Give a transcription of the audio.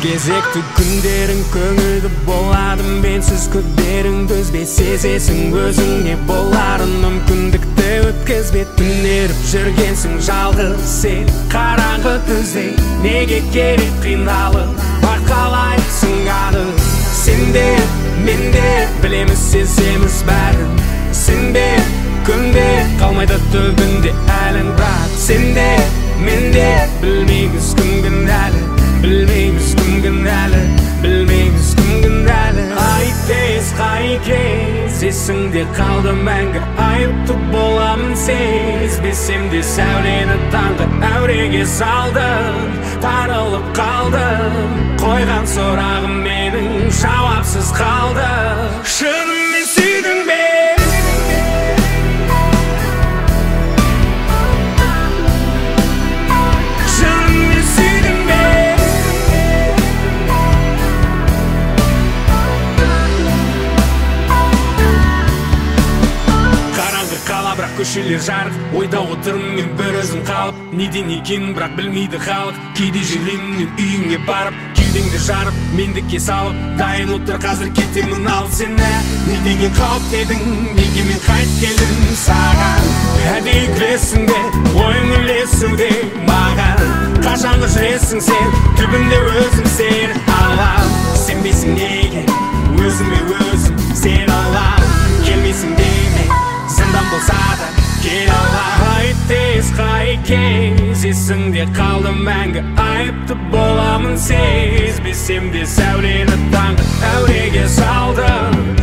кезекті күндерің көңілді болады менсіз күдеріңді үзбей сезесің өзіңе боларын мүмкіндікті өткізбей түнеріп жүргенсің жалғыз сен қараңғы түзде неге керек қиналып бақалайсың анық сенде менде білеміз сеземіз бәрін сенбе күнде қалмайды түбінде әлің бірақ сенде менде білмейміз күн кінәлі білмейміз күн кінәлі білмейміз күн кінәлі ай тез қайкез есіңде қалды мәңгі айыпты боламын сезбесем де сәулені таңғы әуреге салдым тарылып қалдым қойған сұрағым менің жауапсыз қалды шынымен сүйдің бе бірақ көшелер жарық ойда отырмын мен бір өзім қалып неден екенін бірақ білмейді халық кейде жүремін мен үйіңе барып кеудеңді жарып мендікке салып дайын отыр қазір кетемін ал сені недеген қауіптедің неге мен қайтып келдім саған әдейі күлесің бе ойың ілесуде маған қашанғы жүресің сен түбінде өзім сені алам сенбейсің неге өзіме өзім сен алам келмейсің деме зындан болса да кел алам ай тез қайкез есіңде қалды мәңгі айыпты боламын сезбесем де сәулені таңғы әуреге салдым